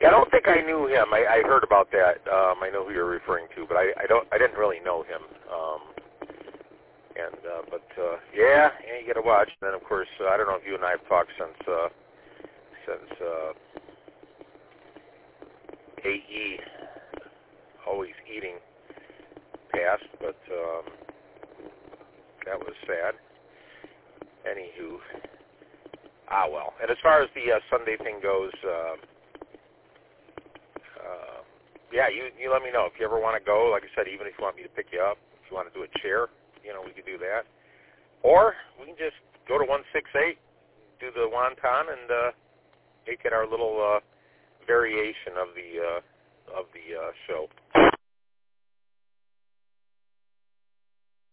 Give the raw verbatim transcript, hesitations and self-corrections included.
Yeah, I don't think I knew him. I, I heard about that. Um, I know who you're referring to, but I, I don't. I didn't really know him. Um, and uh, but uh, yeah, yeah, you got to watch. And then of course, uh, I don't know if you and I have talked since uh, since uh, A E always eating passed, but um, that was sad. Anywho, ah well. And as far as the uh, Sunday thing goes. Uh, Uh, yeah, you you let me know if you ever want to go. Like I said, even if you want me to pick you up, if you want to do a chair, you know, we could do that. Or we can just go to one six eight, do the wonton, and uh, make it our little uh, variation of the uh, of the uh, show.